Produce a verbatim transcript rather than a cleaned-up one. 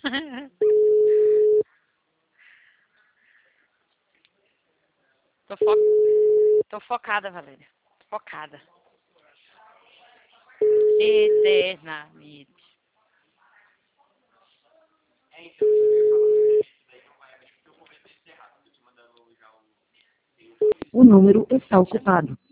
Tô, fo... Tô focada, Valéria. Focada. Eternamente. O número está ocupado.